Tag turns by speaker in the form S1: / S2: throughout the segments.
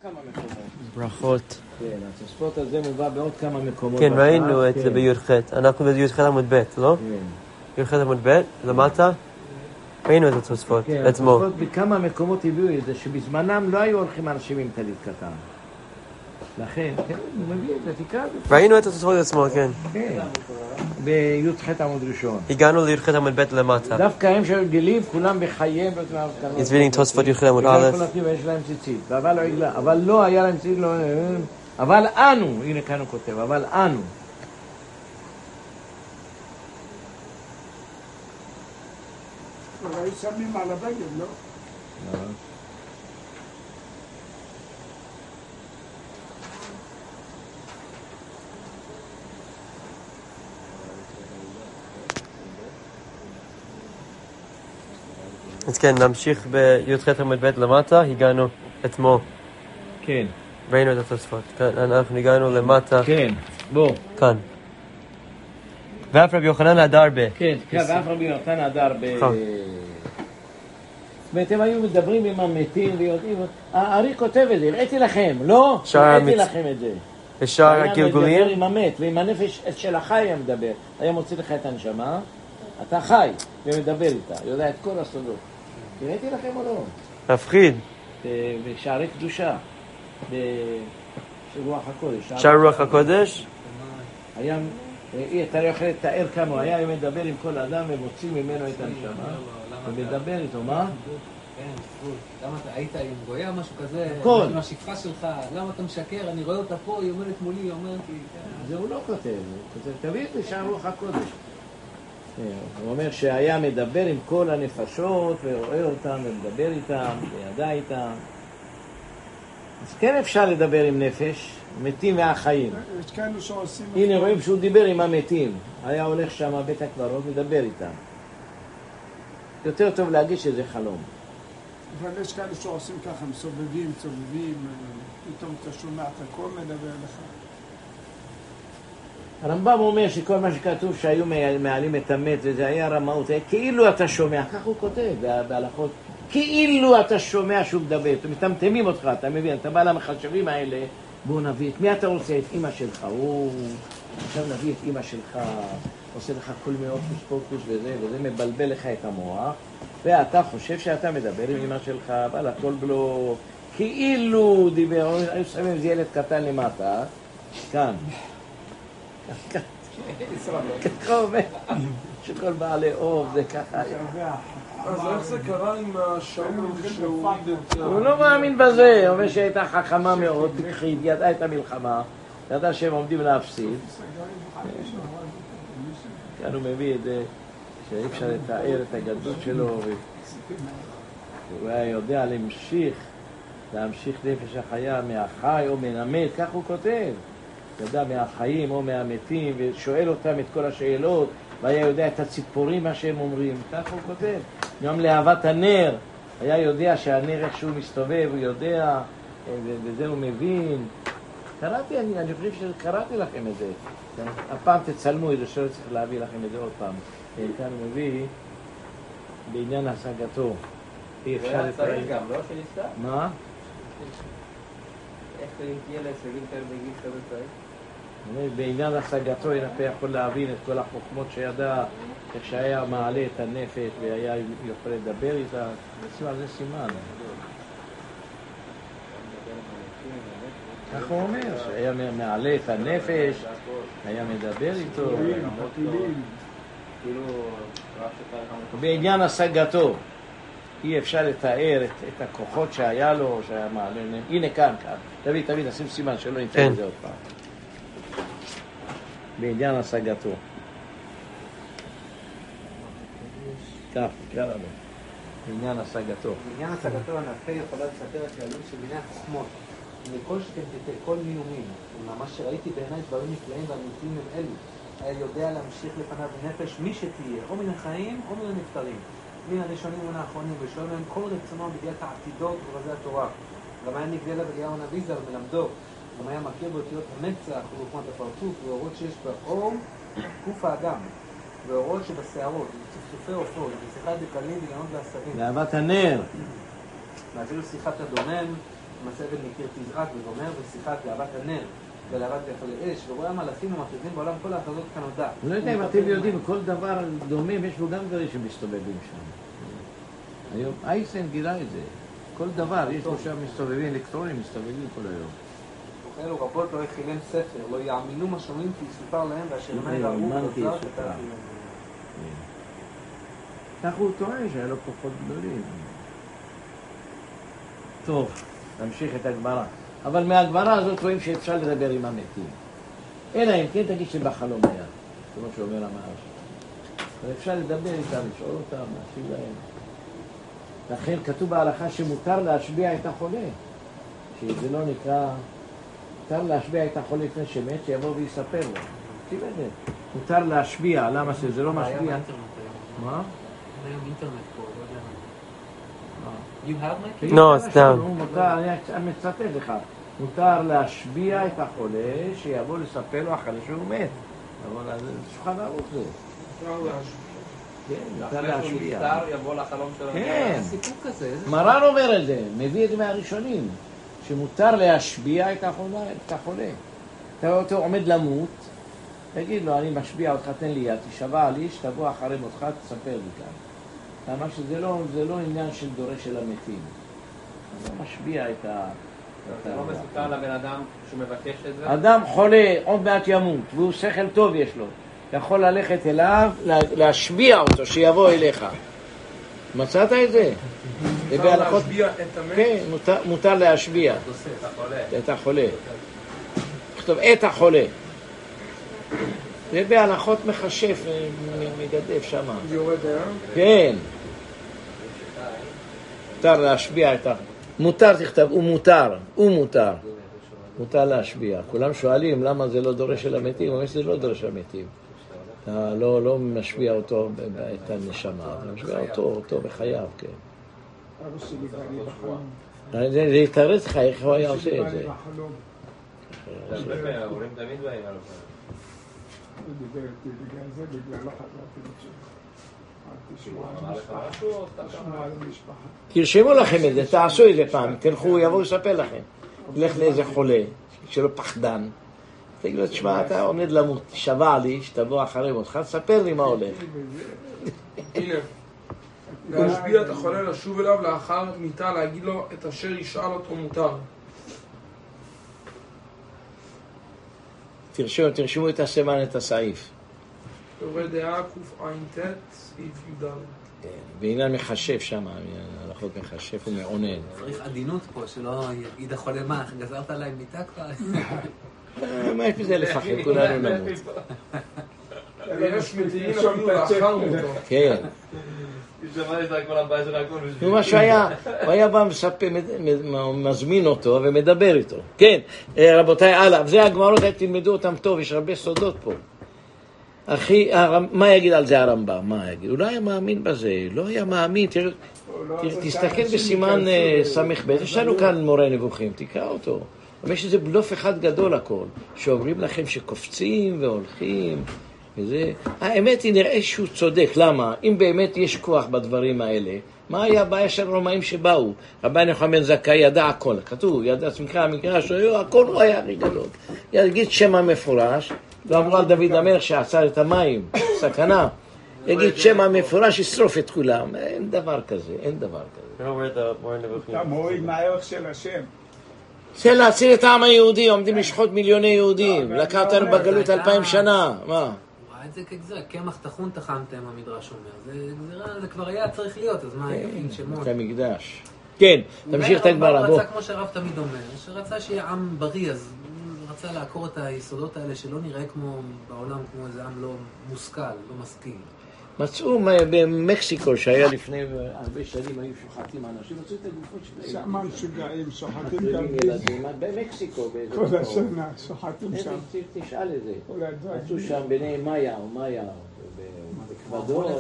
S1: כמה מקומות.
S2: ברכות.
S1: כן, התוספות הזה מובא בעוד כמה מקומות.
S2: כן, ראינו את זה בי"ח. אנחנו בי"ח עמוד ב', לא?
S1: כן.
S2: י"ח עמוד ב', למטה. ראינו את התוספות,
S1: כן,
S2: עצמו.
S1: התוספות בכמה מקומות הביאו את זה, שבזמנם לא היו הולכים אנשים עם טלית קטן. לכן, כן, הוא מביא את זה, תקרא את זה.
S2: ראינו את התוספות עצמו, כן.
S1: כן, בי"ח עמוד ראשון.
S2: הגענו לי"ח עמוד ב' למטה.
S1: דווקא הם שגלים, כולם בחייהם.
S2: He's reading תוספות י"ח עמוד א'.
S1: ויש להם ציצית, אבל לא היה להם ציצית, אבל אנו, הנה כאן הוא כותב, אבל אנו.
S3: אולי שמים על הבגד, לא?
S2: אז כן, נמשיך בי"ח עמוד ב' למטה, הגענו אתמול.
S1: כן.
S2: ראינו את התוספות. אנחנו הגענו למטה.
S1: כן, בוא.
S2: כאן. ואף רבי יוחנן הדר ב.
S1: כן, ואף רבי יוחנן הדר ב. ואתם היו מדברים עם המתים ויודעים, הארי כותב את זה, הראיתי לכם, לא? הראיתי לכם את זה.
S2: בשאר הגלגולים?
S1: היה מדבר עם המת, ועם הנפש של החי היה מדבר. היה מוציא לך את הנשמה, אתה חי, ומדבר איתה, יודע את כל הסודות. הראיתי לכם או לא?
S2: מפחיד.
S1: בשערי קדושה, ברוח הקודש.
S2: שער רוח הקודש?
S1: היה, אתה לא יכול לתאר כמה הוא היה מדבר עם כל אדם ומוציא ממנו את הנשמה ומדבר איתו, מה?
S4: כן, למה אתה היית עם גויה משהו כזה, עם השקפה שלך, למה אתה משקר, אני רואה אותה פה, היא עומדת מולי, היא אומרת לי...
S1: זה הוא לא כותב, הוא כותב, תביא את זה שער רוח הקודש. הוא אומר שהיה מדבר עם כל הנפשות ורואה אותם ומדבר איתם וידע איתם. אז כן אפשר לדבר עם נפש, מתים והחיים. הנה רואים שהוא דיבר עם המתים, היה הולך שם בית הקברות מדבר איתם. יותר טוב להגיד שזה חלום.
S3: אבל יש כאלה שעושים ככה, מסובבים, פתאום אתה שומע את הכל מדבר לך.
S1: הרמב"ם אומר שכל מה שכתוב שהיו מעלים את המת וזה היה רמאות, כאילו אתה שומע, כך הוא כותב בהלכות, כאילו אתה שומע שהוא מדבר, מטמטמים אותך, אתה מבין, אתה בא למחשבים האלה, בוא נביא, את מי אתה רוצה? את אמא שלך, עכשיו נביא את אמא שלך, עושה לך כל מאוד פוקוס וזה מבלבל לך את המוח, ואתה חושב שאתה מדבר עם אמא שלך, אבל הכל בלו, כאילו דיבר, היו שמים איזה ילד קטן למטה, כאן. ככה אומר, שכל בעלי אוב זה ככה.
S5: אז איך זה קרה עם השאול שהוריד את...
S1: הוא לא מאמין בזה, הוא אומר שהייתה חכמה מאוד, תקחית, ידעה את המלחמה, ידעה שהם עומדים להפסיד. כאן הוא מביא את זה, שאי אפשר לתאר את הגדלות שלו, הוא היה יודע להמשיך נפש החיה מהחי או מן המת, כך הוא כותב. ידע מהחיים או מהמתים, ושואל אותם את כל השאלות, והיה יודע את הציפורים מה שהם אומרים, כך הוא כותב. גם לאהבת הנר, היה יודע שהנר איכשהו מסתובב, הוא יודע, וזה הוא מבין. קראתי, אני חושב שקראתי לכם את זה. הפעם תצלמו את זה, שלא צריך להביא לכם את זה עוד פעם. כאן הוא מביא בעניין השגתו. אי אפשר לתאר.
S4: גם, לא שנסתר?
S1: מה?
S4: איך תהיה להישגים כאלה בגיל כזה צעיר?
S1: בעניין השגתו אתה יכול להבין את כל החוכמות שידע, איך שהיה מעלה את הנפש והיה יכול לדבר איתה, זה סימן. כך הוא אומר, שהיה מעלה את הנפש, היה מדבר איתו. בעניין השגתו, אי אפשר לתאר את הכוחות שהיה לו, שהיה מעלה. הנה כאן. תביא, נשים סימן שלא ניתן את זה עוד פעם. בעניין השגתו. כך, תקרא לנו. בעניין השגתו.
S4: בעניין השגתו הנפה יכולה לספר את העלות של מיני החוכמות. מכל שכן כל מיומים. ממש שראיתי בעיניי דברים נפלאים ואמיתיים הם אלו. היה יודע להמשיך לפניו בנפש מי שתהיה, או מן החיים או מן הנפטרים. מן הראשונים ומן האחרונים, ושואל להם כל רצונו בדיעת העתידות וברזי התורה. גם היה נגלה לאליהו הנביא ז"ל מלמדו. גם היה מכיר באותיות המצח ובחוכמת הפרצוף, ואורות שיש באור, גוף האדם, ואורות שבשערות, צפצופי עופות, ושיחת דקלים וילנות ועשבים.
S1: לאהבת הנר.
S4: ואפילו שיחת הדומם, מסעבד מקיר תזעק וגומר ושיחת לאהבת הנר ולאהבת יחל אש ורואה מלאכים ומפרידים בעולם כל האחזות כנודע.
S1: לא יודע אם אתם יודעים, כל דבר דומם, יש בו גם דברים שמסתובבים שם. היום אייסן גילה את זה. כל דבר, יש לו שם מסתובבים, אלקטרונים מסתובבים כל היום.
S4: אלו רבות לא יכילם ספר, לא יאמינו מה שומעים כי יסופר להם ואשר מים ראו וזר ותרחי להם.
S1: כך הוא טוען שהיה לו כוחות גדולים. טוב, נמשיך את הגמרא. אבל מהגמרא הזאת רואים שאפשר לדבר עם המתים. אלא אם כן תגיד שבחלום היה, כמו שאומר המהר"ש. אבל אפשר לדבר איתם, לשאול אותם, להשיב להם. לכן כתוב בהלכה שמותר להשביע את החולה. שזה לא נקרא... מותר להשביע את החולה לפני שמת, שיבוא ויספר לו. תקשיב את זה. מותר להשביע, למה זה לא משביע? מה?
S4: היום אינטרנט פה, לא יודע. You have my
S2: No, it's down.
S1: אני מצטט לך. מותר להשביע את החולה, שיבוא לספר לו אחרי שהוא מת. אבל זה שולחן ערוך זה. כן, מותר להשביע.
S6: נפטר, יבוא לחלום שלו.
S1: כן.
S4: סיפור כזה, איזה
S1: מרן אומר את זה, מביא את זה מהראשונים, שמותר להשביע את החולה. אתה עומד למות, תגיד לו, אני משביע אותך, תן לי יד, תשבע לי, שתבוא אחרי מותך, תספר לי כאן. למה שזה לא עניין של דורש של המתים. אז הוא משביע את ה...
S6: זה לא מסוכן לבן אדם שמבקש את זה?
S1: אדם חולה, עוד מעט ימות, והוא שכל טוב יש לו. יכול ללכת אליו, להשביע אותו, שיבוא אליך. מצאת את זה?
S5: מותר להשביע את המת?
S1: כן, מותר להשביע את החולה. תכתוב את החולה. זה בהלכות מחשף, מגדף שם.
S5: יורד היה?
S1: כן. מותר להשביע את החולה. מותר תכתב, הוא מותר. מותר להשביע. כולם שואלים למה זה לא דורש של המתים, אבל זה לא דורש של המתים. אתה לא משביע אותו את הנשמה, אתה משביע אותו בחייו, כן.
S3: אבא שלי בא לי בחלום.
S1: זה יתרץ לך, איך הוא היה עושה את זה?
S6: ההורים תמיד באים על זה.
S3: הוא דיבר איתי בגלל זה, בגלל לא חזרתי לתשובה. תשמעו על המשפחה.
S1: תרשמו לכם את זה, תעשו את זה פעם, תלכו, יבואו לספר לכם. תלך לאיזה חולה, שלא פחדן. תגיד לו, תשמע, אתה עומד למות, שבע לי, שתבוא אחרי מותך, תספר לי מה הולך.
S5: הנה, להשביע את החולה, לשוב אליו לאחר מיתה, להגיד לו את אשר ישאל אותו מותר.
S1: תרשמו את הסימן, את הסעיף.
S5: יורד דעה קע"ט, סעיף י"ד.
S1: בעניין מחשב שם, הלכות מחשב ומעונן.
S4: צריך עדינות פה, שלא יגיד החולה מה, גזרת עליי מיטה כבר?
S1: מה יש בזה לפחד? כולנו נמות.
S5: יש מתאים אפילו לאחר מותו.
S1: כן. נו, מה שהיה, הוא היה בא מספר, מזמין אותו ומדבר איתו. כן, רבותיי, הלאה, זה הגמרות, תלמדו אותם טוב, יש הרבה סודות פה. אחי, מה יגיד על זה הרמב"ם? מה יגיד? הוא לא היה מאמין בזה, לא היה מאמין. תסתכל בסימן סמך ב', יש לנו כאן מורה נבוכים, תקרא אותו. יש איזה בלוף אחד גדול הכל, שאומרים לכם שקופצים והולכים, וזה... האמת היא, נראה שהוא צודק, למה? אם באמת יש כוח בדברים האלה, מה היה הבעיה של רומאים שבאו? רבי נחמן בן זכאי ידע הכל, כתוב, ידע המקרא שלו, הכל הוא היה הכי גדול. יגיד שם המפורש, לא אמרו על דוד המלך שעצר את המים, סכנה. יגיד שם המפורש, ישרוף את כולם. אין דבר כזה, אין דבר כזה.
S3: אתה מוריד מהערך של השם.
S1: זה להציל את העם היהודי, עומדים לשחוט מיליוני יהודים, לקח אותנו בגלות 2000 שנה, מה?
S4: הוא ראה את זה כגזרה, קמח טחון טחנתם, המדרש אומר. זה גזרה, זה כבר היה צריך להיות, אז מה, יפין שמות.
S1: זה המקדש. כן, תמשיך את הגמרא, בוא.
S4: הוא רצה, כמו שהרב תמיד אומר, שרצה שיהיה עם בריא, אז הוא רצה לעקור את היסודות האלה, שלא נראה כמו בעולם, כמו איזה עם לא מושכל, לא משכיל.
S1: מצאו במקסיקו, שהיה לפני הרבה שנים, היו שוחטים אנשים, מצאו את הגופות שלהם.
S3: שם משוגעים, שוחטים
S1: ילדים. במקסיקו, באיזה
S3: כל
S1: מקום.
S3: השנה, שוחטים שם.
S1: תשאל את זה. מצאו שם בני מאיה או מאיה, בקוודור.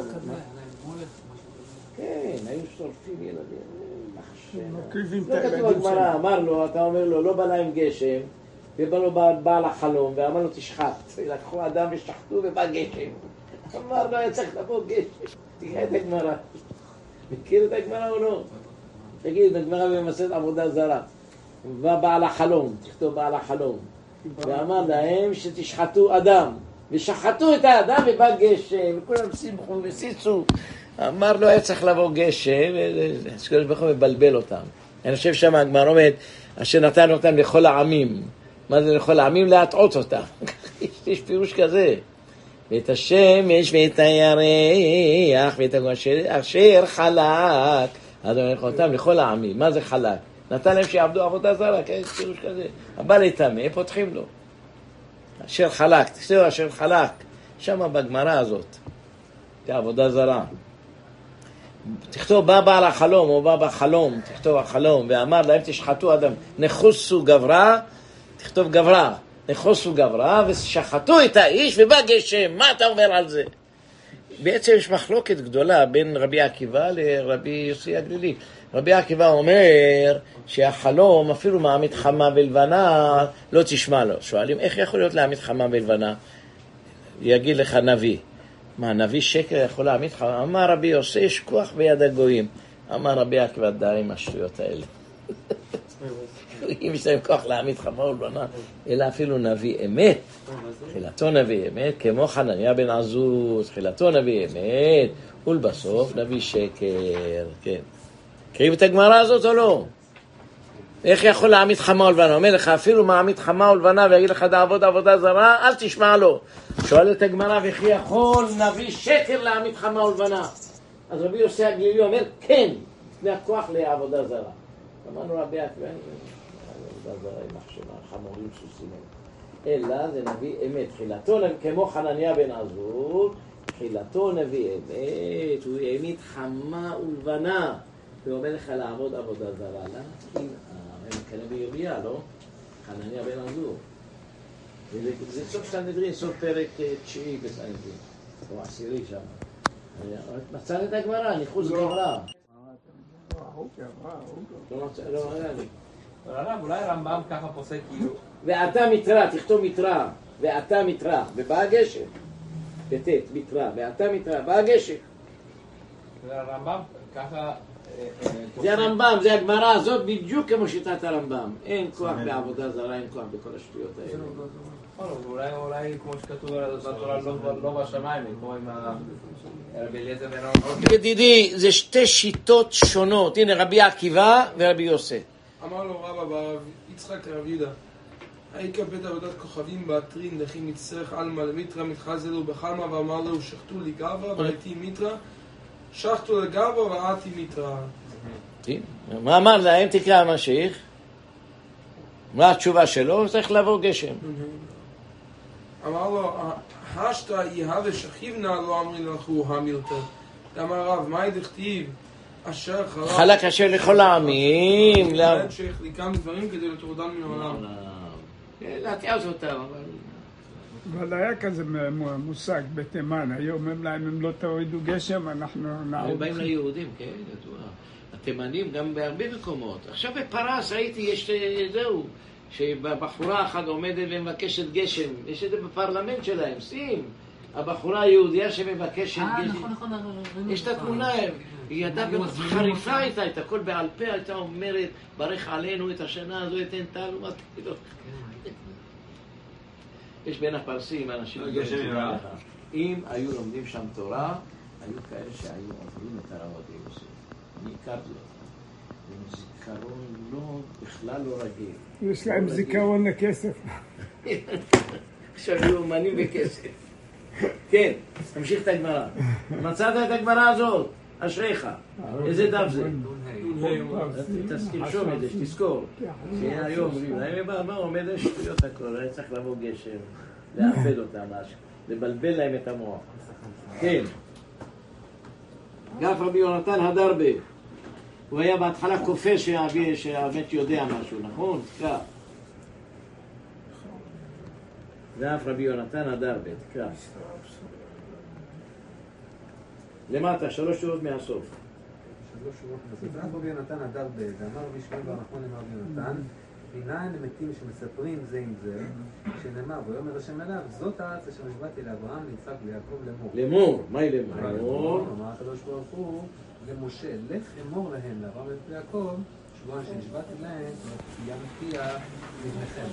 S1: כן, היו שורפים ילדים.
S3: מקריבים את
S1: לא כתוב
S3: הילדים
S1: הגמרא,
S3: שם.
S1: אמר לו, אתה אומר לו, לא בא להם גשם, ובא לו בעל החלום, ואמר לו תשחט. לקחו אדם ושחטו ובא גשם. אמר לו, היה צריך לבוא גשם. תראה את הגמרא. מכיר את הגמרא או לא? תגיד, הגמרא במסכת עבודה זרה. ובעל החלום, תכתוב בעל החלום. ואמר להם שתשחטו אדם. ושחטו את האדם ובא גשם, וכולם שמחו וסיצו. אמר לו, היה צריך לבוא גשם, וקדוש ברוך הוא מבלבל אותם. אני חושב שם הגמרא אומרת, אשר נתן אותם לכל העמים. מה זה לכל העמים? להטעות אותם. יש פירוש כזה. ואת השמש ואת הירח ואת אשר חלק. אז הוא נלך אותם לכל העמים. מה זה חלק? נתן להם שיעבדו עבודה זרה, יש פירוש כזה. הבא לטמא, פותחים לו. אשר חלק, תכתוב אשר חלק. שם בגמרא הזאת. כעבודה זרה. תכתוב בא בעל החלום או בא בחלום, תכתוב החלום, ואמר להם תשחטו אדם, נחוסו גברה, תכתוב גברה, נחוסו גברה ושחטו את האיש ובא גשם. מה אתה אומר על זה? בעצם יש מחלוקת גדולה בין רבי עקיבא לרבי יוסי הגלילי. רבי עקיבא אומר שהחלום אפילו מעמיד חמה ולבנה לא תשמע לו. שואלים איך יכול להיות להעמיד חמה ולבנה? יגיד לך נביא. מה, נביא שקר יכול להעמיד חמה? אמר רבי יוסי, יש כוח ביד הגויים. אמר רבי עקיבא, די עם השטויות האלה. אם יש להם כוח להעמיד חמה ולבנה, אלא אפילו נביא אמת. תחילתו נביא אמת, כמו חנניה בן עזוז, תחילתו נביא אמת, ולבסוף נביא שקר. כן. קריב את הגמרא הזאת או לא? איך יכול להעמיד חמה ולבנה? אומר לך, אפילו מעמיד חמה ולבנה ויגיד לך תעבוד עבודה זרה, אל תשמע לו. שואל את הגמרא, וכי יכול נביא שקר להעמיד חמה ולבנה? אז רבי יוסי הגלילי אומר, כן, לפני הכוח לעבודה זרה. אמרנו רבי עקיבא, עבודה זרה עם מחשבה, חמורים סוסים. אלא זה נביא אמת. תחילתו כמו חנניה בן עזוז, תחילתו נביא אמת, הוא העמיד חמה ולבנה. הוא אומר לך לעבוד עבודה זרה. למה? כי הם כאלה בירמיה, לא? חנניה בן עזוז. זה סוף סנהדרין, סוף פרק 9 בסנהדרין, או 10 שם. מצא את הגמרא, ניחוס גברה. לא היה לי.
S6: אולי הרמב"ם ככה פוסק כאילו.
S1: ואתה מתרא, תכתוב מתרא, ואתה מתרא, ובא הגשם. בטט, מתרא, ואתה מתרא, בא הגשם.
S6: הרמב"ם ככה...
S1: זה הרמב"ם, זה הגמרא הזאת בדיוק כמו שיטת הרמב"ם. אין כוח בעבודה זרה, אין כוח בכל השטויות האלה.
S6: אולי כמו שכתוב בתורה לא בשמיים, כמו עם רבי אליעזר בן עזוז.
S1: ידידי, זה שתי שיטות שונות. הנה רבי עקיבא ורבי יוסי.
S5: אמר לו רבא ברב יצחק רב יהודה, היכה בית עבודת כוכבים באתרין לכי מצטרך עלמא למיתרא מתחזלו בחלמא, ואמר לו שחטו לי גברא והייתי מיתרא, שחטו לגברא והייתי מיתרא.
S1: מה אמר להם? תקרא המשיח. מה התשובה שלו? צריך לעבור גשם.
S5: אמר לו, השתא יהא ושכיבנה לא אמרי לכו המילתא. אמר רב, מהי דכתיב אשר
S1: חלק אשר לכל העמים.
S5: שהחליקם דברים כדי לתורדם מן העולם.
S1: להתייעץ אותם.
S3: אבל היה כזה מושג בתימן, היו אומרים להם אם לא תורידו גשם אנחנו נעוד.
S1: הם באים ליהודים, כן, התימנים גם בהרבה מקומות. עכשיו בפרס ראיתי, יש זהו, שבחורה אחת עומדת ומבקשת גשם, יש את זה בפרלמנט שלהם, שים, הבחורה היהודיה שמבקשת גשם. נכון, יש את התמונה, היא ידעה חריפה הייתה, את הכל בעל פה, הייתה אומרת, ברך עלינו את השנה הזו, אתן טל ומתחילות. יש בין הפרסים אנשים אם היו לומדים שם תורה, היו כאלה שהיו עוברים את הרב עובדיה יוסף. אני הכרתי אותם. זיכרון בכלל לא רגיל.
S3: יש להם זיכרון לכסף.
S1: עכשיו היו אומנים בכסף. כן, תמשיך את הגמרא. מצאת את הגמרא הזאת, אשריך. איזה דף זה? תזכיר את זה, שתזכור. היום אומרים, מה עומד השטויות הכל, אני צריך לבוא גשם, לאבד אותם, לבלבל להם את המוח. כן. גף רבי יונתן הדרבה. הוא היה בהתחלה כופר שהאמת יודע משהו, נכון? תקרא. גף רבי יונתן הדרבה, תקרא. למטה, 3 שורות מהסוף.
S4: 3 שורות מהסוף. גף רבי יונתן הדרבה, ואמר רבי שמואל בר נחמני רבי יונתן, מנין המתים שמספרים זה עם זה, שנאמר, ויאמר השם אליו, זאת הארץ אשר נשבעתי לאברהם, ליצחק ויעקב לאמור.
S1: לאמור, מהי לאמור?
S4: אמר הקדוש ברוך הוא למשה, לך אמור להם לאברהם וליעקב, שבועיים שנשבעתי להם, ימתיע לבניכם.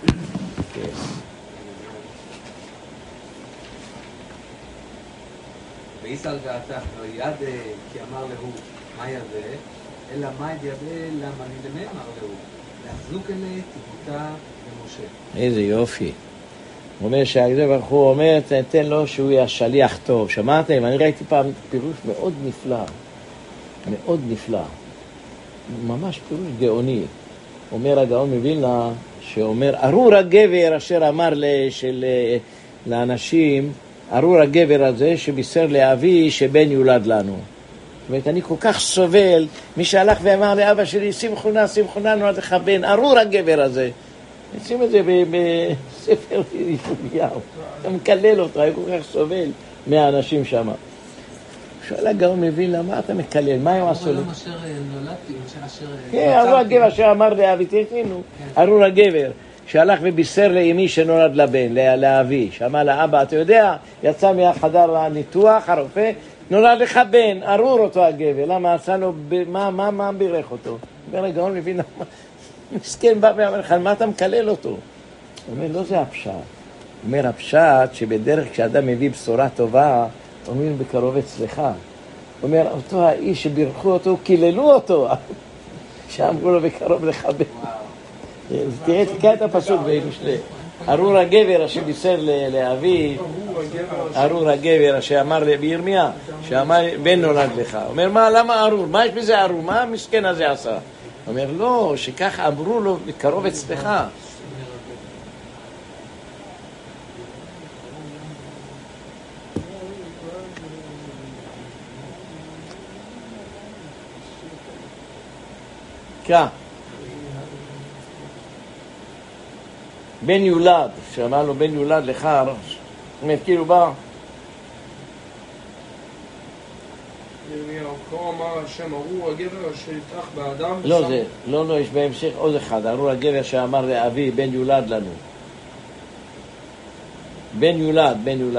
S4: ואיסל גאתה, לא יד כי אמר להו, מה ידה? אלא מה ידה למה נדמה אמר להו? להחזוק אלה תיבותה למשה.
S1: איזה יופי. הוא אומר שהקדוש ברוך הוא אומר, תן לו שהוא יהיה שליח טוב. שמעתם? אני ראיתי פעם פירוש מאוד נפלא. מאוד נפלא. ממש פירוש גאוני. אומר הגאון מווילנה, שאומר, ארור הגבר אשר אמר לאנשים, ארור הגבר הזה שבישר לאבי שבן יולד לנו. זאת אומרת, אני כל כך סובל, מי שהלך ואמר לאבא שלי, שמחונה נולד לך בן, ארור הגבר הזה. נשים את זה בספר ירמיהו, אתה מקלל אותו, היה כל כך סובל מהאנשים שם. שואל הגאון מבין, למה אתה מקלל? מה הם עשו לי?
S4: ארור אשר נולדתי, אשר...
S1: כן, ארור הגבר אשר אמר לאבי, תראינו, ארור הגבר שהלך ובישר לאמי שנולד לבן, לאבי, שאמר לאבא, אתה יודע, יצא מהחדר הניתוח, הרופא, נולד לך בן, ארור אותו הגבר, למה עשה לו, מה בירך אותו? אומר הגאון מבין, מסכן בא ואומר לך, מה אתה מקלל אותו? הוא אומר, לא זה הפשט. הוא אומר, הפשט שבדרך כשאדם מביא בשורה טובה, אומרים בקרוב אצלך. הוא אומר, אותו האיש שבירכו אותו, קיללו אותו. שאמרו לו בקרוב לך בן. תראה את הפסוק במשלי. ארור הגבר אשר בישר לאבי, ארור הגבר אשר אמר בירמיה, שאמר בן נולד לך. הוא אומר, מה, למה ארור? מה יש בזה ארור? מה המסכן הזה עשה? הוא אומר, לא, שכך אמרו לו בקרוב אצלך. כן. בן יולד, שאמר לו בן יולד לך, זאת אומרת, כאילו בא.
S5: ירמיהו, כה אמר השם, ארור הגבר אשר יטרח באדם.
S1: לא זה, לא, יש בהמשך עוד אחד, ארור הגבר שאמר לאבי, בן יולד לנו. בן יולד.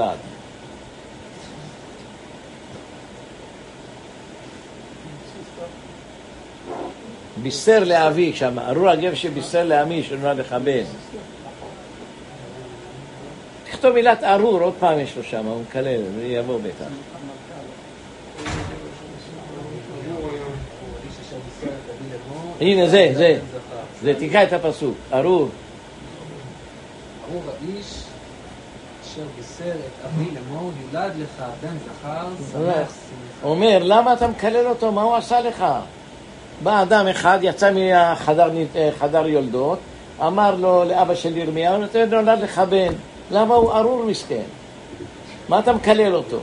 S1: בישר לאבי, שם, ארור הגבר שבישר לאמי שנולד לך בן. תכתוב מילת ארור, עוד פעם יש לו שם, הוא מקלל, יבוא בטח. הנה זה, תקרא את הפסוק, ארור.
S4: ארור האיש אשר בישר את אבי לאמור, יולד לך בן זכר, שמח.
S1: הוא אומר, למה אתה מקלל אותו? מה הוא עשה לך? בא אדם אחד, יצא מחדר יולדות, אמר לו לאבא של ירמיהו, נולד לך בן. למה הוא ארור מסכן? מה אתה מקלל אותו?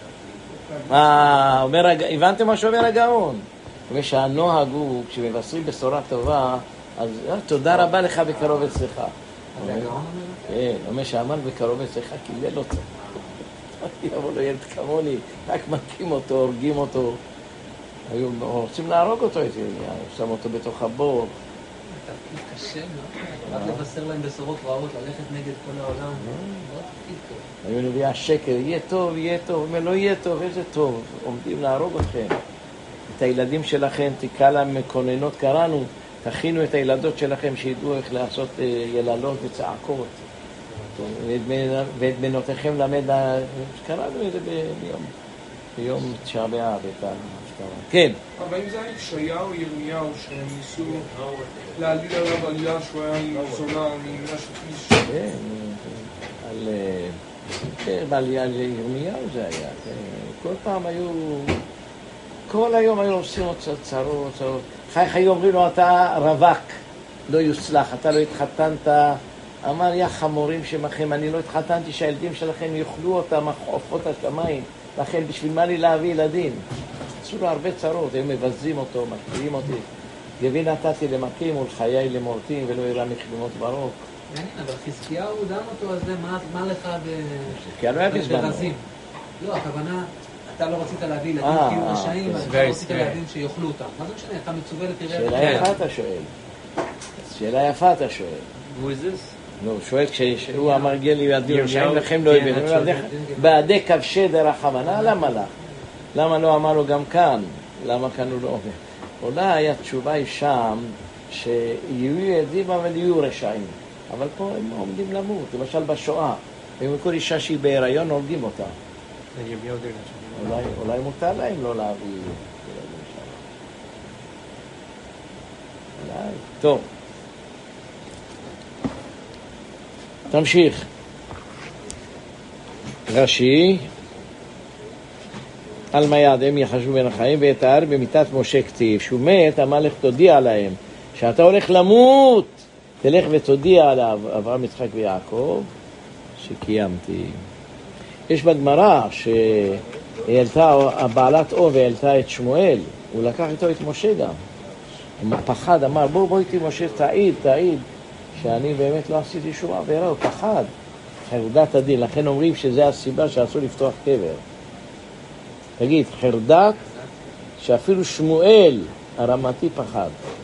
S1: הבנתם מה שאומר הגאון? אומר שהנוהג הוא, כשמבשרים בשורה טובה, אז תודה רבה לך בקרוב אצלך. כן, אומר שאמר בקרוב אצלך, קילל אותו. יבוא לו ילד כמוני, רק מכים אותו, הורגים אותו. היו רוצים להרוג אותו, שם אותו בתוך הבור.
S4: תפקיד קשה, לא? רק לבשר להם בשורות רעות, ללכת נגד כל העולם. לא תפקיד טוב.
S1: היו נביאה שקר, יהיה טוב. הוא אומר, לא יהיה טוב, איזה טוב. עומדים להרוג אתכם. את הילדים שלכם, תקרא להם מקוננות, קראנו, תכינו את הילדות שלכם שידעו איך לעשות יללות וצעקות. ואת בנותיכם למד, קראנו את זה ביום תשעה באב, את ההפטרה. כן.
S5: אבל אם זה היה ישעיהו או ירמיהו שהם ניסו להעליל עליו עלילה שהוא היה עם זונה, ממילה של איש.
S1: כן, על ירמיהו זה היה. כל פעם כל היום היו עושים עוד צרות. היו אומרים לו, אתה רווק, לא יוצלח, אתה לא התחתנת. אמר, יא חמורים שמכם, אני לא התחתנתי שהילדים שלכם יאכלו אותם, עופות השמיים. לכן, בשביל מה לי להביא ילדים? עשו לו הרבה צרות, הם מבזים אותו, מקריאים אותי. גבי נתתי למכים ולחיי למורטים ולא יראה מכלומות ברוק.
S4: אבל חזקיהו דן אותו, אז מה לך
S1: ברזים?
S4: לא, הכוונה, אתה לא רצית להביא ילדים כאילו רשעים, אבל אתה רצית ילדים שיאכלו אותם. מה זה משנה? אתה מצווה לתראה...
S1: שאלה יפה אתה שואל.
S2: Who is this?
S1: לא, הוא שואל כשהוא אמר גאה לי ילדים רשעים לכם לא יבין. בעדי כבשי דרחמנה, למה לך? למה לא אמר לו גם כאן? למה כאן הוא לא אומר? אולי התשובה היא שם, שיהיו עדים אבל יהיו רשעים. אבל פה הם עומדים למות, למשל בשואה. ומכל אישה שהיא בהיריון הורגים אותה. אולי מותר להם לא להביא. אולי. טוב. תמשיך. רש"י, על מה יעדם יחשבו בין החיים ויתאר במיתת משה כתיב. שהוא מת, אמר לך תודיע להם שאתה הולך למות. תלך ותודיע עליו אברהם, יצחק ויעקב שקיימתי. יש בגמרא שהעלתה הבעלת אור והעלתה את שמואל, הוא לקח איתו את משה גם. הוא פחד, אמר בוא איתי משה, תעיד שאני באמת לא עשיתי שום עבירה, הוא פחד. חרדת הדין, לכן אומרים שזה הסיבה שאסור לפתוח קבר. תגיד, חרדת שאפילו שמואל הרמתי פחד.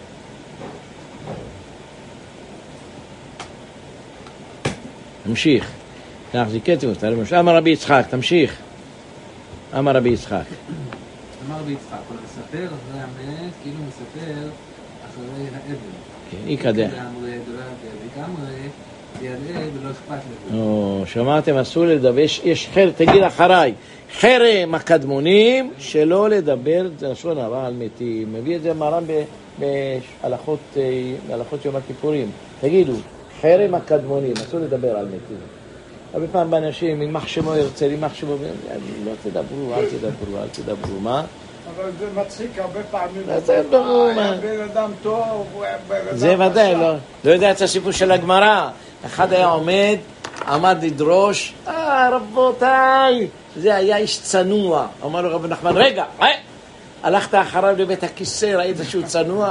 S1: תמשיך. אמר רבי יצחק, תמשיך. אמר רבי יצחק.
S4: אמר רבי יצחק, הוא מספר אחרי המת, כאילו מספר אחרי האבן.
S1: כן, אי כדאי.
S4: ולא אכפת לזה.
S1: שמעתם, אסור לדבר, יש חרם, תגיד אחריי, חרם הקדמונים שלא לדבר, זה לשון הרע על מתים. מביא את זה מרן בהלכות יום הכיפורים. תגידו, חרם הקדמונים, אסור לדבר על מתים. הרבה פעם באנשים, אם מחשמו ירצה, אם מחשמו, לא תדברו, אל תדברו, מה?
S3: אבל זה מצחיק הרבה פעמים.
S1: זה ברור, מה?
S3: היה בן אדם טוב, הוא היה בן אדם...
S1: זה ודאי, לא יודע את הסיפור של הגמרא. אחד היה עמד לדרוש, רבותיי, זה היה איש צנוע. אמר לו רבי נחמן, רגע, הלכת אחריו לבית הכיסא, ראית שהוא צנוע?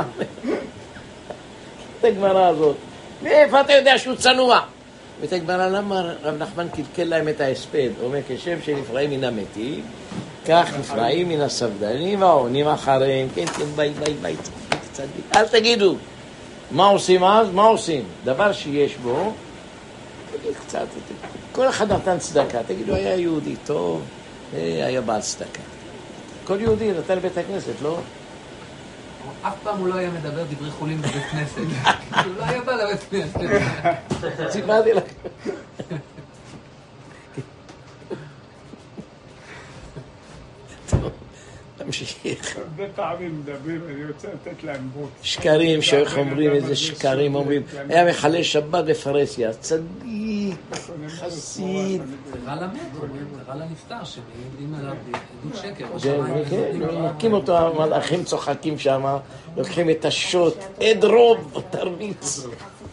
S1: את הגמרא הזאת. מאיפה אתה יודע שהוא צנוע? ואת הגמרא, למה רב נחמן קלקל להם את ההספד? הוא אומר, כשם שנפרעים מן המתים, כך נפרעים מן הספדנים והעונים אחריהם. כן, ביי, צדיק. אל תגידו. מה עושים אז? מה עושים? דבר שיש בו, תגיד קצת, כל אחד נתן צדקה. תגידו, היה יהודי טוב, היה בעל צדקה. כל יהודי נתן לבית הכנסת, לא?
S4: אף פעם הוא לא היה מדבר דברי חולין בבית כנסת. הוא לא היה בא לבית כנסת.
S1: סיפרתי לך. תמשיך.
S3: הרבה פעמים מדברים, אני רוצה לתת להם בוט.
S1: שקרים, שאיך אומרים איזה שקרים, אומרים, היה מחלל שבת בפרסיה, צדיק, חסיד.
S4: זה רע למת, זה רע לנפטר, שמעידים עליו עדות שקר.
S1: כן, מקים אותו, המלאכים צוחקים שם, לוקחים את השוט, עד תרביץ.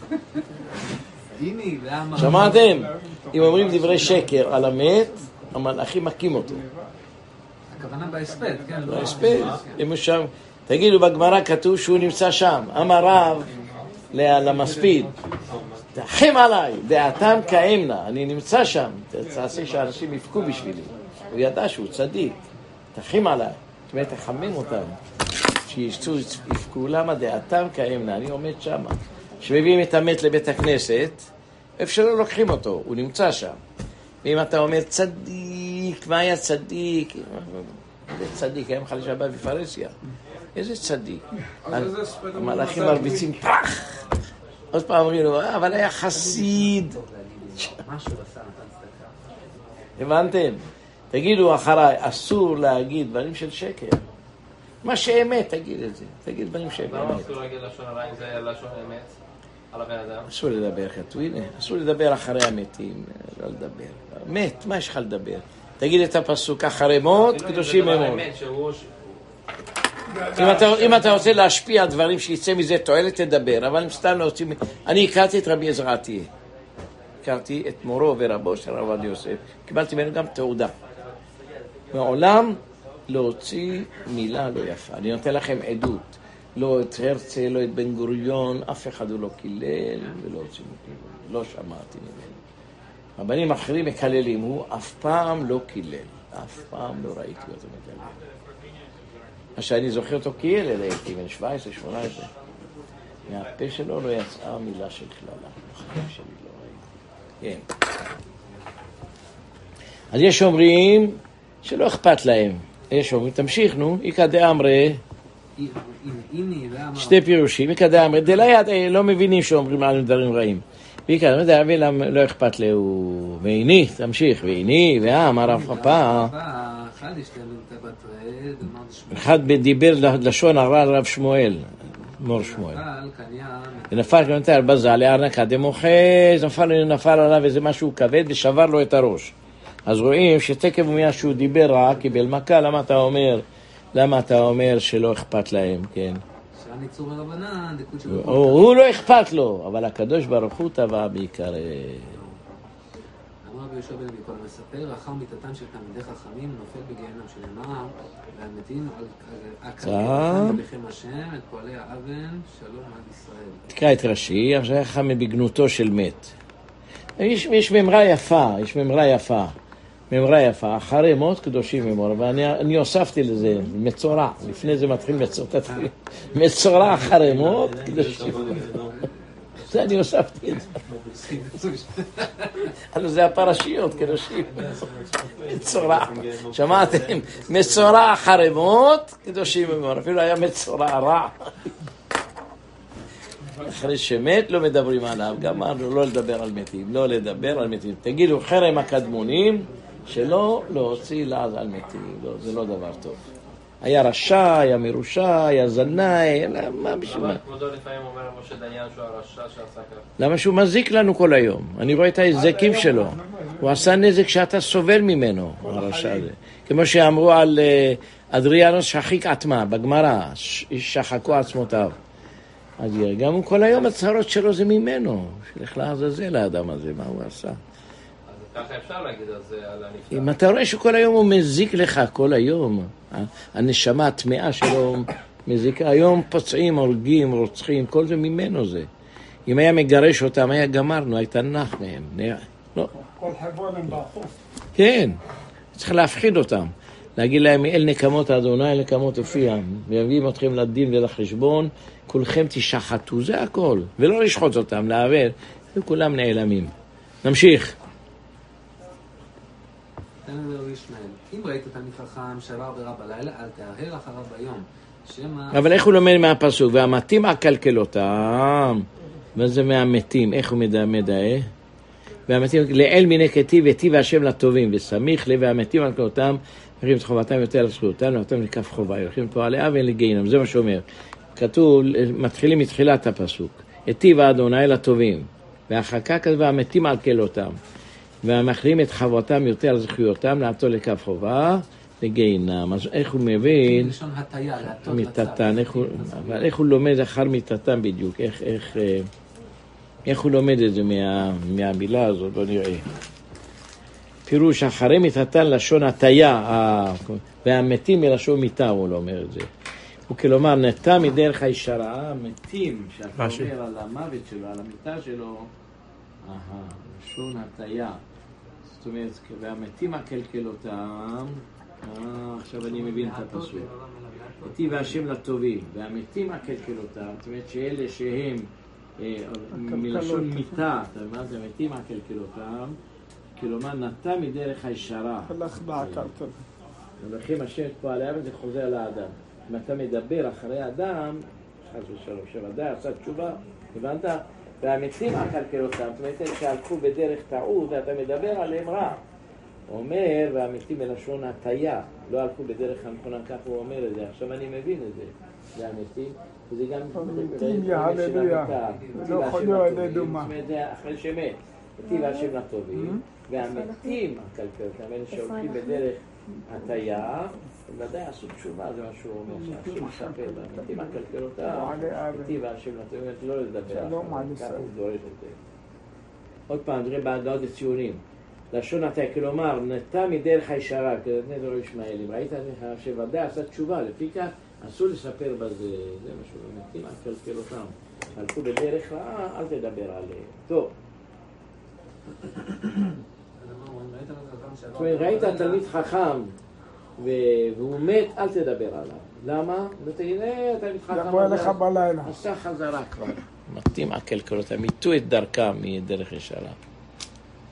S1: שמעתם? אם אומרים דברי שקר על המת, המלאכים מקים אותו.
S4: הכוונה בהספד, כן?
S1: בהספד, אם שם, תגידו, בגמרא כתוב שהוא נמצא שם, אמר רב למספיד, תחם עליי, דעתם כאמנה, אני נמצא שם, תעשה שאנשים יפקו בשבילי. הוא ידע שהוא צדיק, תחם עליי, זאת אומרת, תחמם אותם, שישצו, יפקו, למה דעתם כאמנה, אני עומד שם. שמביאים את המת לבית הכנסת, אפשר לא לוקחים אותו, הוא נמצא שם. ואם אתה אומר צדיק, מה היה צדיק? איזה צדיק, היה מחלל שבת בפרסיה. איזה צדיק. המלאכים מרביצים פח. עוד פעם אומרים לו, אבל היה חסיד. הבנתם? תגידו אחריי, אסור להגיד דברים של שקר. מה שאמת, תגיד את זה. תגיד דברים שאמת.
S6: למה אסור להגיד לשון הרע אם זה לשון אמת? על הבן אדם?
S1: אסור לדבר, הנה, אסור לדבר אחרי המתים, לא לדבר. מת, מה יש לך לדבר? תגיד את הפסוק, אחרי מות, קדושים אמון. אם אתה רוצה להשפיע דברים שיצא מזה תועלת, תדבר, אבל אם סתם לא רוצים... אני הכרתי את רבי עזרא עטיה. הכרתי את מורו ורבו של הרב עובדיה יוסף. קיבלתי ממנו גם תעודה. מעולם להוציא מילה לא יפה. אני נותן לכם עדות. לא את הרצל, לא את בן גוריון, אף אחד הוא לא קילל ולא הוציא מקילל. לא שמעתי ממנו. רבנים אחרים מקללים, הוא אף פעם לא קילל. אף פעם לא ראיתי אותו מקלל. מה שאני זוכר אותו כילד, הייתי בן 17, 18. מהפה שלו לא יצאה מילה של כללה. בחיים שלי לא ראיתי. כן. אז יש אומרים שלא אכפת להם. יש אומרים, תמשיך, נו, איקא דאמרי,
S4: איני ואמר...
S1: שתי פירושים, מקדם, דליית לא מבינים שאומרים עליהם דברים רעים. בעיקר, לא אכפת לו, ואיני, תמשיך, ואיני, ואמר הרב פאפא, אחד דיבר לשון הרע על רב שמואל, מור שמואל. ונפל כמנתר בזה, לארנקה דמוחז, נפל עליו איזה משהו כבד ושבר לו את הראש. אז רואים שתקף ומיד שהוא דיבר רע, קיבל מכה, למה אתה אומר שלא אכפת להם, כן? הוא לא אכפת לו, אבל הקדוש ברוך הוא טבע בעיקר.
S4: אמר ביהושע בן אביטל, מספר אחר מיתתם של תלמידי חכמים נופל בגיהנום שנאמר, והמתים על הקרקעתם בכם השם את פועלי האבן שלום עד ישראל.
S1: תקרא את רש"י, עכשיו חכם בגנותו של מת. יש ממרה יפה, אחרי מות קדושים אמור, ואני הוספתי לזה מצורע, לפני זה מתחיל מצורע אחרי מות קדושים. זה אני הוספתי את זה. הלוא זה הפרשיות, קדושים. מצורע, שמעתם? מצורע אחרי מות קדושים אמור, אפילו היה מצורע רע. אחרי שמת לא מדברים עליו, גמרנו לא לדבר על מתים, תגידו חרם הקדמונים, שלא להוציא לעז על מתים, לא, זה לא דבר טוב. היה רשע, היה מרושע, היה זנאי, מה בשביל מה?
S6: כבודו לפעמים אומר משה דיין שהוא הרשע שעשה ככה.
S1: למה שהוא מזיק לנו כל היום? אני רואה את ההזקים שלו. הוא עשה נזק שאתה סובל ממנו, הרשע הזה. כמו שאמרו על אדריאנוס שחיק עצמה, בגמרא, שחקו עצמותיו. אז גם כל היום הצהרות שלו זה ממנו, שלך לעזאזל האדם הזה, מה הוא עשה?
S6: ככה אפשר להגיד על זה, על הנפטר.
S1: אם אתה רואה שכל היום הוא מזיק לך, כל היום, הנשמה הטמאה שלו מזיקה, היום פוצעים, הורגים, רוצחים, כל זה ממנו זה. אם היה מגרש אותם, היה גמרנו, היית נח מהם. לא.
S3: כל חבולם בחוף.
S1: כן, צריך להפחיד אותם. להגיד להם, אל נקמות אדוני, אל נקמות אופיים, ויביאים אתכם לדין ולחשבון, כולכם תשחטו, זה הכל. ולא לשחוט אותם, לעבר, וכולם נעלמים. נמשיך.
S4: אם ראית תלמיד חכם שעבר עבירה בלילה, אל תהרהר אחריו ביום.
S1: אבל איך הוא לומד מהפסוק? והמתים אקלקל אותם. מה זה מהמתים? איך הוא מדעה? והמתים, לאל מיני כתיב, היטיב השם לטובים, וסמיך לב והמתים אקלקל אותם, הולכים את חובתם יותר לזכותם, ואתם לכף חובה, הולכים פה עלי אבן לגיהינום, זה מה שאומר. כתוב, מתחילים מתחילת הפסוק. היטיב אדוני לטובים, ואחר כך והמתים אקלקל אותם. והמחלים את חבותם יותר זכויותם, לעתו לכף חובה, לגיהינום. אז איך הוא מבין?
S4: לשון הטיה, לעתות
S1: מיתתן, אבל איך הוא לומד אחר מיתתן בדיוק? איך הוא לומד את זה מהמילה הזאת? בוא נראה. פירוש אחרי מיתתן לשון הטיה, והמתים מלשון מיתה, הוא לא אומר את זה. הוא כלומר נטה מדרך הישרה, המתים, שאתה אומר על המוות שלו, על המיתה שלו, לשון הטיה. זאת אומרת, והמתים אקלקל אותם, עכשיו אני מבין את הפסוק. היטיב השם לטובים, והמתים אקלקל אותם, זאת אומרת שאלה שהם מלשון מיתה, אתה אומר, המתים אקלקל אותם, כלומר נטה מדרך הישרה.
S3: הלך בעקלקל.
S1: הולכים השם את פועליו וזה חוזר לאדם. אם אתה מדבר אחרי האדם, חס ושלום, שאדם עשה תשובה, הבנת? והמתים אקלקל אותם, זאת אומרת שהלכו בדרך טעות ואתה מדבר עליהם רע. הוא אומר, והמתים מלשון הטיה, לא הלכו בדרך הנכונה, כך הוא אומר את זה. עכשיו אני מבין את זה. זה המתים, וזה גם...
S3: המתים יהללויה, לא חולו עלי דומה.
S1: זאת אומרת, זה אחרי שמת. היטיב השם לטובים, והמתים אקלקל אותם, אלה שהולכים בדרך הטיה, ודאי עשו תשובה, זה מה שהוא אומר, שעשו מספר, והמתים אקלקל אותם, היטיב השם לטובים, לא לדבר אחר, כך הוא דורש את זה. עוד פעם, נראה בהגאות הציונים. לשון הטיה, כלומר, נטה מדרך הישרה, כדתני דורו ישמעאלים, ראית שוודאי עשה תשובה, לפי כך אסור לספר בזה, זה מה שהוא אומר, מתים אקלקל אותם, הלכו בדרך רעה, אל תדבר עליהם. טוב. ראית תלמיד חכם והוא מת, אל תדבר עליו. למה? לא תגיד, תלמיד חכם עשה חזרה כבר. מתים אקלקל אותם, מיתו את דרכם מדרך ישרה.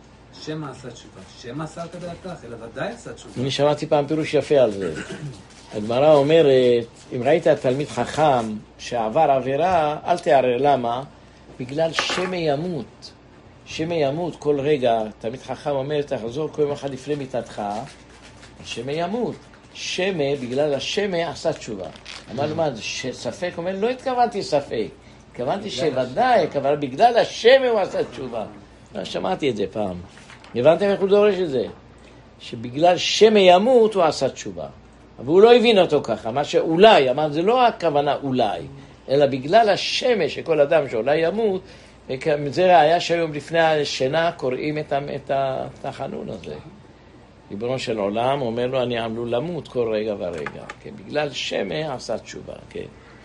S4: שמא עשה תשובה. שמא עשה כדעת כך, אלא ודאי עשה תשובה.
S1: אני שמעתי פעם פירוש יפה על זה. הגמרא אומרת, אם ראית תלמיד חכם שעבר עבירה, אל תערער. למה? בגלל שמא ימות. שמא ימות כל רגע. תלמיד חכם אומר, תחזור כל יום אחד לפני מיתתך, שמא ימות. שמא, בגלל השמא עשה תשובה. אמר לו, מה, ספק? אומר, לא התכוונתי ספק. התכוונתי שוודאי, אבל בגלל השמא הוא עשה תשובה. שמעתי את זה פעם. הבנתם איך הוא דורש את זה? שבגלל שמא ימות הוא עשה תשובה. אבל הוא לא הבין אותו ככה, מה שאולי, אמר, זה לא הכוונה אולי, אלא בגלל השמא שכל אדם שאולי ימות, זה ראיה שהיום לפני השינה קוראים את התחנון הזה. ריבונו של עולם אומר לו, אני עמלו למות כל רגע ורגע, כן? בגלל שמא עשה תשובה, כן.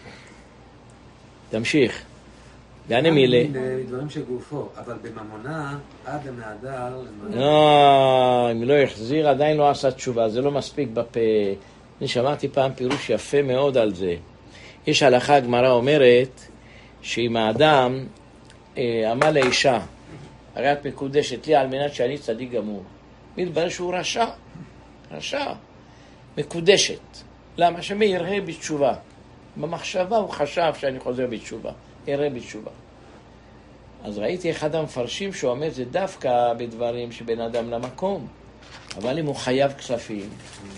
S1: תמשיך. ואני מילה.
S4: דברים שגופו, אבל בממונה עד למעדר...
S1: לא, אם לא יחזיר עדיין לא עשה תשובה, זה לא מספיק בפה. אני שמעתי פעם פירוש יפה מאוד על זה. יש הלכה, הגמרא אומרת, שאם האדם אמר לאישה, הרי את מקודשת לי על מנת שאני צדיק גמור. מתברר שהוא רשע, מקודשת. למה? שמייראה בתשובה. במחשבה הוא חשב שאני חוזר בתשובה, יראה בתשובה. אז ראיתי אחד המפרשים שאומר זה דווקא בדברים שבין אדם למקום. אבל אם הוא חייב כספים,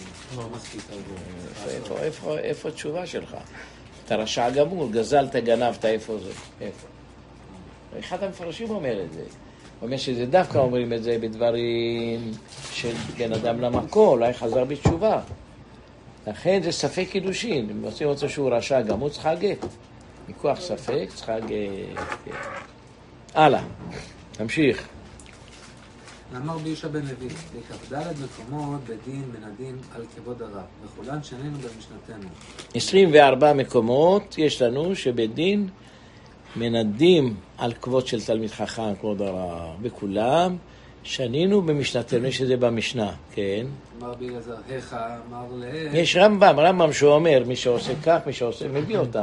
S1: איפה התשובה שלך? אתה רשע גמור, גזלת, גנבת, איפה זה? איפה? אחד המפרשים אומר את זה. הוא אומר שזה דווקא אומרים את זה בדברים של בין אדם למקום, אולי חזר בתשובה. לכן זה ספק קידושין. אם רוצים אותו שהוא רשע גמור, צריכה גט. מכוח ספק, צריכה גט. הלאה, תמשיך.
S4: אמר בישע בן לוי, בכ"ד מקומות בדין מנדים על כבוד הרב, וכולן שנינו במשנתנו.
S1: 24 מקומות יש לנו שבדין מנדים על כבוד של תלמיד חכם, כבוד הרב, בכולם שנינו במשנתנו, שזה במשנה, כן?
S4: אמר ביעזר, אמר
S1: יש רמב"ם שהוא אומר, מי שעושה כך, מי שעושה, מביא אותם.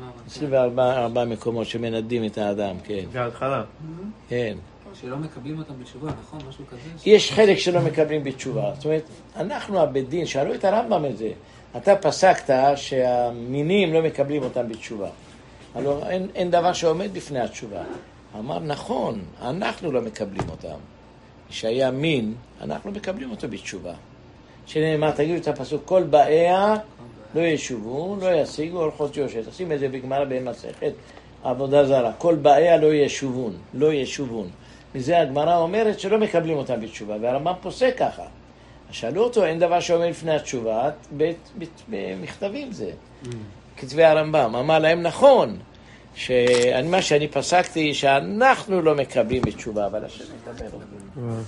S1: 24 מקומות שמנדים את האדם, כן.
S2: בהתחלה.
S1: כן.
S4: שלא מקבלים אותם בתשובה, נכון? משהו כזה?
S1: יש חלק שלא מקבלים בתשובה. זאת אומרת, אנחנו הבדין, שאלו את הרמב"ם את זה. אתה פסקת שהמינים לא מקבלים אותם בתשובה. הלוא אין דבר שעומד בפני התשובה. אמר, נכון, אנחנו לא מקבלים אותם. שהיה מין, אנחנו מקבלים אותו בתשובה. שנאמר, תגידו את הפסוק, כל באיה לא ישובו, לא ישיגו אורחות יושת. עושים את זה בגמרא במסכת עבודה זרה. כל באיה לא ישובון, לא ישובון. מזה הגמרא אומרת שלא מקבלים אותם בתשובה, והרמב"ם פוסק ככה. שאלו אותו, אין דבר שעומד לפני התשובה, במכתבים זה. כתבי הרמב"ם. אמר להם, נכון, מה שאני פסקתי, שאנחנו לא מקבלים בתשובה, אבל השם יקבל אותם.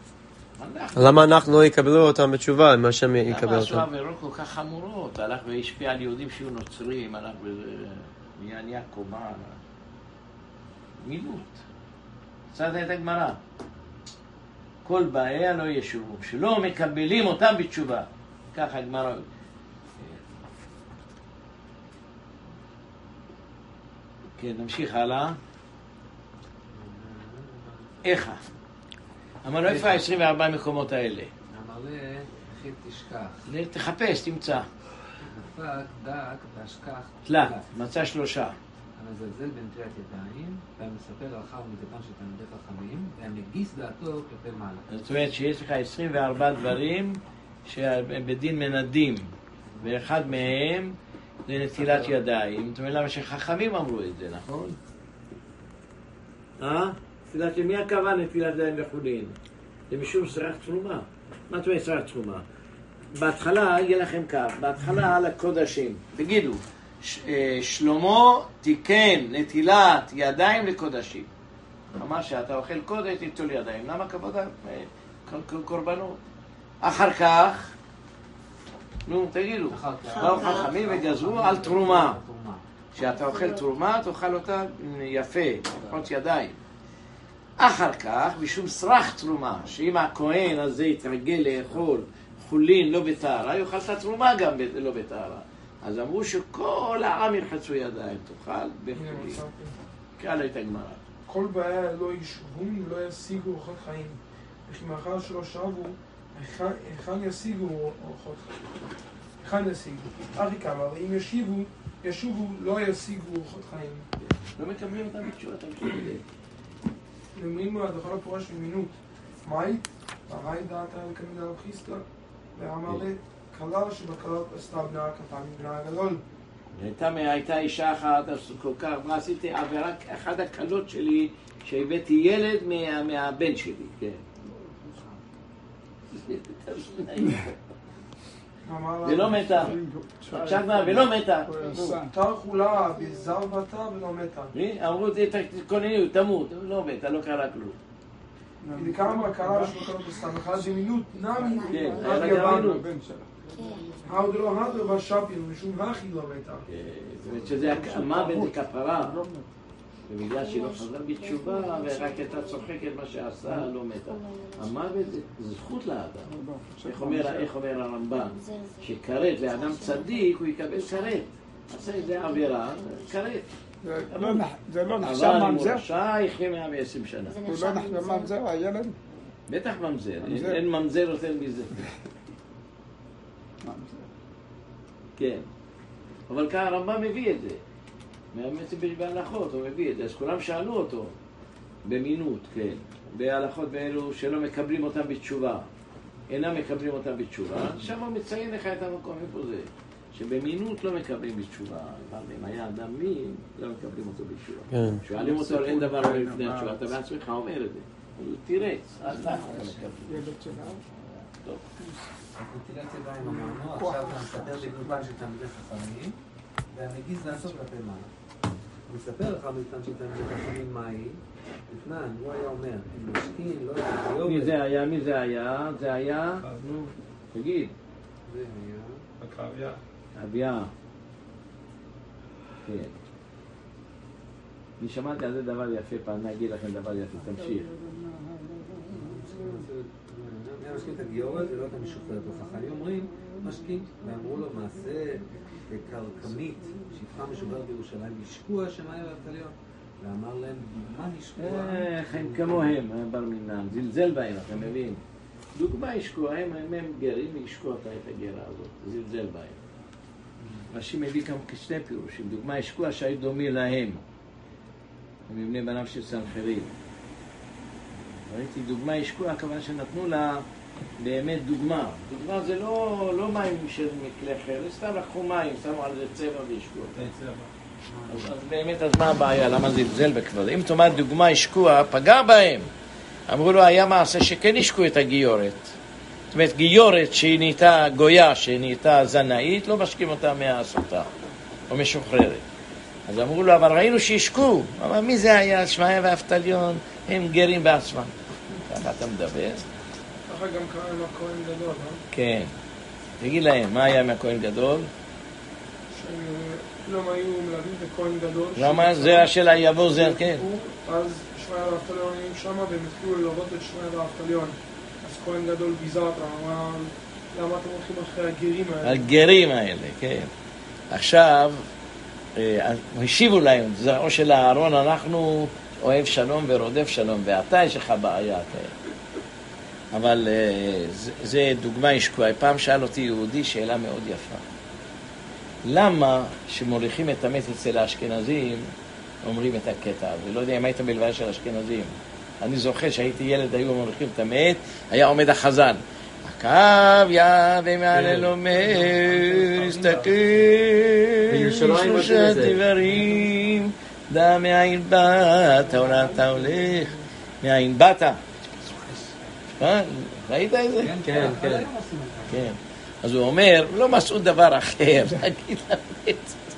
S2: למה אנחנו לא יקבלו אותם בתשובה, אם השם יקבל אותם?
S1: למה עשו עבירות כל כך חמורות? הלך והשפיע על יהודים שיהיו נוצרים, הלך ונהיה קומה. מילות. צעת את הגמרא. כל באיה לא ישובו, שלא מקבלים אותם בתשובה. ככה הגמרא. כן, נמשיך הלאה. איך? אמר לו, איפה 24 מקומות האלה?
S4: אמר לי, אחי תשכח.
S1: תחפש, תמצא.
S4: דפק, דק, תשכח.
S1: תלת, מצא 3.
S4: המזלזל בנטילת ידיים, והמספר אחר מידתם של תלמידי חכמים, והמגיס דעתו כלפי מעלה.
S1: זאת אומרת שיש לך 24 דברים שבדין מנדים, ואחד מהם זה נטילת ידיים. זאת אומרת, למה שחכמים אמרו את זה, נכון? נטילת ידיים, מי הכוונה נטילת ידיים לחולין? זה משום סרח תרומה. מה זאת אומרת סרח תרומה? בהתחלה, יהיה לכם כך, בהתחלה על הקודשים. תגידו, שלמה תיקן נטילת ידיים לקודשים. אמר שאתה אוכל קודש, תיטול ידיים. למה כבוד קורבנות? אחר כך, תגידו, באו חכמים וגזרו על תרומה. כשאתה אוכל תרומה, תאכל אותה יפה, לפחות ידיים. אחר כך, בשום סרח תרומה, שאם הכהן הזה יתרגל לאכול חולין לא בטהרה, יאכל את התרומה גם לא בטהרה. אז אמרו שכל העם ירחצו ידיים, תאכל בחולין. קרא את הגמרא.
S5: כל בעיה לא ישובון, לא ישיגו אורחות חיים. וכי מאחר שלא שבו, היכן ישיגו אורחות חיים? כאן ישיגו. אחי כמה, ואם ישובו, לא ישיגו אורחות חיים.
S1: לא מקבלים אותם בתשובה, תמשיך בזה.
S5: ומרימו הדבר הפורש ממינות. מאי? הרי דעת כמידה רב חיסדא, ואמר לי, כלה שבכלות עשתה בנה הקטן מבנה הגדול.
S1: הייתה אישה אחת, אז כל כך, ועשיתי עבירה, אחת הקלות שלי, שהבאתי ילד מהבן שלי, כן. ולא מתה. שכנה ולא מתה.
S5: תרחולה בזרבתה ולא מתה.
S1: אמרו, תתכוננו, תמות. לא מתה, לא קרה כלום.
S5: וכמה קרה שבכלות עשתה, בכלל זמינות נמי.
S1: כן, היה לה גם מינות.
S5: עוד לא הדו בשפיר, משום הכי לא מתה.
S1: זאת אומרת שזה המוות זה כפרה. ובגלל שהיא לא חזרה בתשובה ורק הייתה צוחקת מה שעשה, לא מתה. המוות זה זכות לאדם. איך אומר הרמב"ם? שכרת לאדם צדיק הוא יקבל כרת. עשה איזה עבירה, כרת.
S3: זה לא נחשב
S1: אבל אם הוא
S3: ממזר?
S1: רשע יחיה 120 שנה.
S3: הוא לא נחשב ממזר, הילד?
S1: בטח ממזר, אין ממזר יותר מזה. כן. אבל כאן הרמב"ם מביא את זה. בהלכות הוא מביא את זה. אז כולם שאלו אותו במינות, כן. בהלכות באלו שלא מקבלים אותם בתשובה. אינם מקבלים אותם בתשובה. שם הוא מציין לך את המקום, איפה זה? שבמינות לא מקבלים בתשובה. אם היה אדם מין, לא מקבלים אותו בתשובה. שואלים אותו על אין דבר לפני התשובה. אתה בעצמך אומר את זה. הוא תירץ. אז אנחנו לא מקבלים. טוב.
S4: נטילת ידיים אמרנו, עכשיו אתה מספר בגלובן של תלמידי חכמים, והמגיז לעשות כלפי מעלה. הוא מספר לך בגלובן של תלמידי חכמים מה היא, לפנן, הוא היה אומר, אם משכין, לא יתחיוב...
S1: מי זה היה? מי זה היה? זה היה? נו, תגיד.
S4: זה היה...
S5: אביה.
S1: אביה. כן. אני שמעתי על זה דבר יפה, פעם נגיד לכם דבר יפה, תמשיך.
S4: משקים את הגיורת ולא את המשוחררת. וחכמים אומרים, משקים, ואמרו לו, מעשה קרקמית, שפחה משוחררת בירושלים, ישקוע שמאי ואבטליון. ואמר להם, מה ישקוע?
S1: הם כמוהם, בר מינם, זלזל בהם, אתה מבין? דוגמה ישקוע, הם גרים וישקוע את הגרה הזאת, זלזל בהם. רש"י מביא כאן כשני פירושים, דוגמה ישקוע שהיו דומים להם, מבני בניו של סנחריב. ראיתי דוגמה ישקוע, הכוונה שנתנו לה באמת דוגמה. דוגמה זה לא מים של מקלה חר, סתם לקחו מים, שמו על זה צבע וישקוע. אז באמת, אז מה הבעיה? למה זלזל בכבוד? אם תאמר דוגמה ישקוע, פגע בהם. אמרו לו, היה מעשה שכן ישקו את הגיורת. זאת אומרת, גיורת שהיא נהייתה גויה, שהיא נהייתה זנאית, לא משקים אותה מהסוטה, או משוחררת. אז אמרו לו, אבל ראינו שישקו. אבל מי זה היה? שמעיה ואבטליון, הם גרים בעצמם. ככה אתה מדבר?
S5: ככה גם קרה עם הכהן גדול,
S1: כן. תגיד להם, מה היה עם הכהן גדול?
S5: שכולם היו מלווים את הכהן גדול.
S1: למה? זרע של היבוא זרע, כן.
S5: אז שמעיה ואבטליון היו שם והם התחילו ללוות את שמעיה ואבטליון. אז כהן גדול ביזה אותם, אמר, למה אתם הולכים אחרי הגרים האלה?
S1: הגרים האלה, כן. עכשיו, השיבו להם, זרעו של הארון, אנחנו אוהב שלום ורודף שלום, ואתה יש לך בעיה, כן. אבל זה דוגמה ישקוע. פעם שאל אותי יהודי שאלה מאוד יפה. למה שמוליכים את המת אצל האשכנזים, אומרים את הקטע הזה? לא יודע אם היית בלוויה של האשכנזים. אני זוכר שהייתי ילד, היו מוליכים את המת, היה עומד החזן. הקו יעד מעלה לו מסתכל, שלושה דברים, דע מאין באת, עולה אתה הולך, מאין באת. ראית את זה?
S2: כן, כן.
S1: כן. אז הוא אומר, לא מצאו דבר אחר, נגיד למת.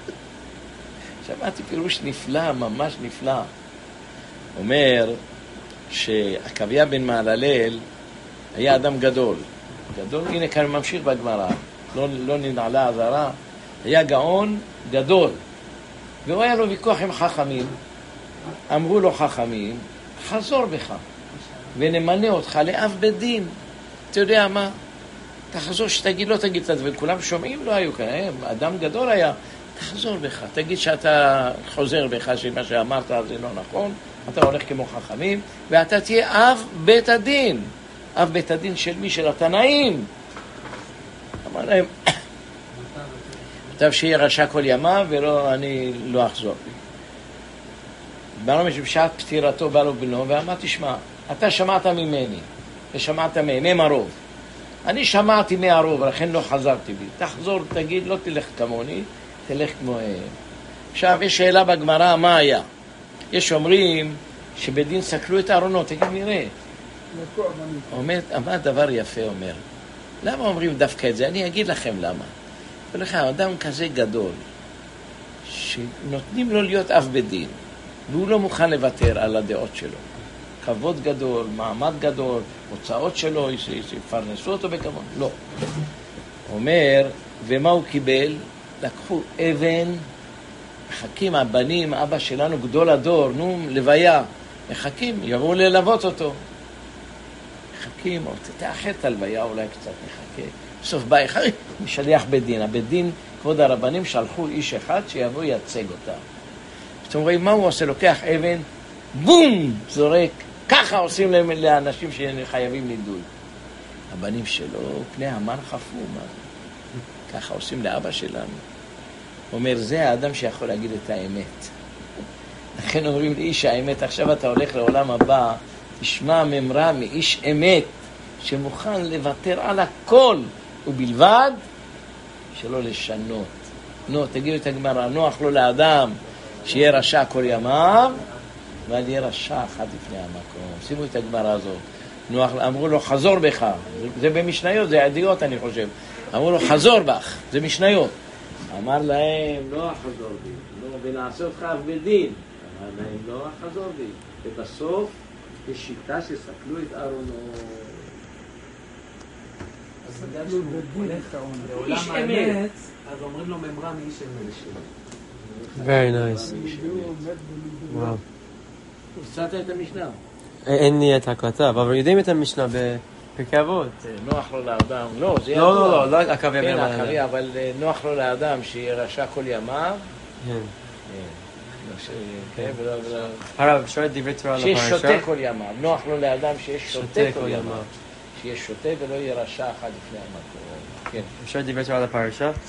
S1: שמעתי פירוש נפלא, ממש נפלא. אומר שעקביה בן מהללל היה אדם גדול. גדול, הנה כאן ממשיך בגמרא, לא ננעלה הזרה. היה גאון גדול. והוא היה לו ויכוח עם חכמים. אמרו לו חכמים, חזור בך. ונמנה אותך לאב בית דין. אתה יודע מה? תחזור, שתגיד, לא תגיד את הדברים. כולם שומעים, לא היו כאלה. אדם גדול היה. תחזור בך. תגיד שאתה חוזר בך, שמה שאמרת זה לא נכון. אתה הולך כמו חכמים, ואתה תהיה אב בית הדין. אב בית הדין של מי? של התנאים. אמר להם, כתב שיהיה רשע כל ימיו ולא, אני לא אחזור בי. באנו בשעת פטירתו בא לו בנו ואמר, תשמע, אתה שמעת ממני ושמעת מהם הרוב. אני שמעתי מהרוב, לכן לא חזרתי בי. תחזור, תגיד, לא תלך כמוני, תלך כמוהם. עכשיו, יש שאלה בגמרא, מה היה? יש אומרים שבדין סקלו את הארונות, תגיד, נראה. אמר דבר יפה, אומר. למה אומרים דווקא את זה? אני אגיד לכם למה. ולכן, אדם כזה גדול, שנותנים לו להיות אב בדין, והוא לא מוכן לוותר על הדעות שלו. כבוד גדול, מעמד גדול, הוצאות שלו, יפרנסו אותו בכבוד. לא. אומר, ומה הוא קיבל? לקחו אבן, מחכים הבנים, אבא שלנו גדול הדור, נו, לוויה. מחכים, יבואו ללוות אותו. מחכים, או תאחר את הלוויה, אולי קצת מחכה. בסוף בא אחד, משליח בדין. הבדין, כבוד הרבנים, שלחו איש אחד שיבוא ייצג אותם. אתם רואים מה הוא עושה? לוקח אבן, בום! זורק. ככה עושים לאנשים שחייבים נידוי. הבנים שלו, פני המן חפו, מה? ככה עושים לאבא שלנו. הוא אומר, זה האדם שיכול להגיד את האמת. לכן אומרים לאיש האמת, עכשיו אתה הולך לעולם הבא, תשמע ממרה מאיש אמת, שמוכן לוותר על הכל, ובלבד שלא לשנות. נו, תגידו את הגמרא, נוח לו לאדם שיהיה רשע כל ימיו, ועל יהיה רשע אחד לפני המקום. שימו את הגמרא הזאת. נוח, אמרו לו, חזור בך. זה במשניות, זה עדיות אני חושב. אמרו לו, חזור בך. זה משניות. אמר להם, לא החזור בי. לא, ונעשה אותך אב בדין. אמר להם, לא החזור בי. ובסוף, יש שיטה שסקלו את ארונו.
S4: אז בגלל שהוא הולך לעולם האמת, אז אומרים לו ממרה מאיש אמת.
S2: Very nice. וואו.
S1: הצעת את המשנה.
S2: אין לי את ההקלטה, אבל יודעים את המשנה בפרקי אבות.
S1: נוח לו לאדם, לא, זה ידוע.
S2: לא הקוויה
S1: כן, הקוויה, אבל נוח לו לאדם שיהיה רשע כל ימיו. כן.
S2: הרב, שואל דברי תורה על הפרשה.
S1: שיש שותה כל ימיו. נוח לו לאדם שיש שותה כל ימיו. שיש שותה ולא יהיה רשע אחד לפני המקום. כן.
S2: שואל דברי תורה על הפרשה.